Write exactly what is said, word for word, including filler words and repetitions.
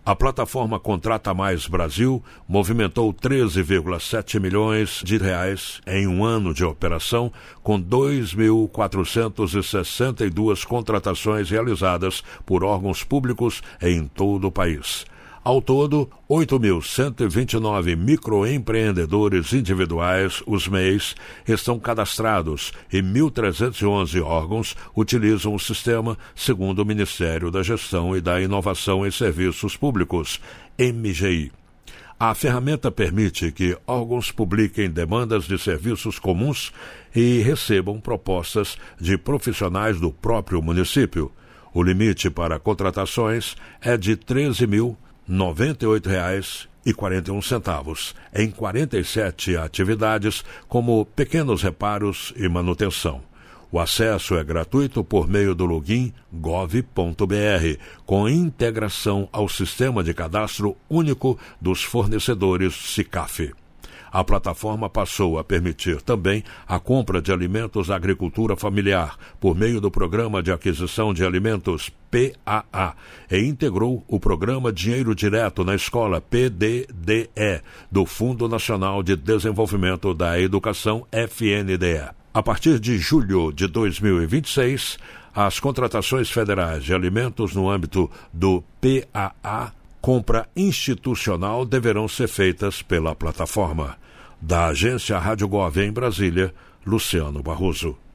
A plataforma Contrata Mais Brasil movimentou treze vírgula sete milhões de reais em um ano de operação, com dois mil quatrocentas e sessenta e duas contratações realizadas por órgãos públicos em todo o país. Ao todo, oito mil cento e vinte e nove microempreendedores individuais, os M E Is, estão cadastrados e mil trezentos e onze órgãos utilizam o sistema, segundo o Ministério da Gestão e da Inovação em Serviços Públicos, M G I. A ferramenta permite que órgãos publiquem demandas de serviços comuns e recebam propostas de profissionais do próprio município. O limite para contratações é de treze mil noventa e oito reais e quarenta e um centavos, em quarenta e sete atividades, como pequenos reparos e manutenção. O acesso é gratuito por meio do login gov ponto br, com integração ao Sistema de Cadastro Único dos Fornecedores SICAF. A plataforma passou a permitir também a compra de alimentos à agricultura familiar por meio do Programa de Aquisição de Alimentos P A A e integrou o Programa Dinheiro Direto na Escola P D D E do Fundo Nacional de Desenvolvimento da Educação F N D E. A partir de julho de dois mil e vinte e seis, as contratações federais de alimentos no âmbito do P A A compra institucional deverão ser feitas pela plataforma. Da agência Rádio Gov em Brasília, Luciano Barroso.